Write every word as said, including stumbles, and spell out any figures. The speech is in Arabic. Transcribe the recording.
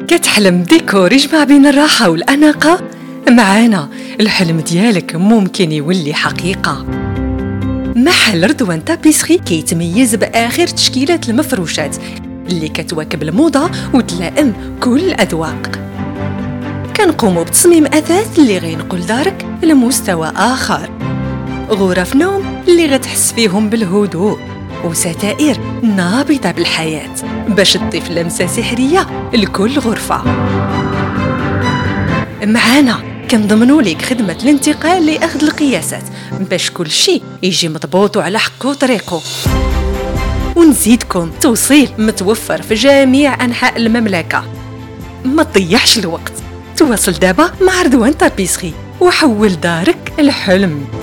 كتحلم ديكور يجمع بين الراحة والأناقة؟ معانا الحلم ديالك ممكن يولي حقيقة. محل رضوان تابيسري كيتميز بآخر تشكيلات المفروشات اللي كتواكب الموضة وتلائم كل الأذواق. كنقوموا بتصميم أثاث اللي غينقل دارك لمستوى آخر، غرف نوم اللي غتحس فيهم بالهدوء، وستائر نابضة بالحياة باش تضيف لمسة سحرية لكل غرفة. معانا كنضمنوا ليك خدمة الانتقال لأخذ القياسات باش كل شيء يجي مضبوط وعلى حقه وطريقه، ونزيدكم توصيل متوفر في جميع أنحاء المملكة. ما تضيعش الوقت، تواصل دابا مع رضوان تابيسري وحول دارك الحلم.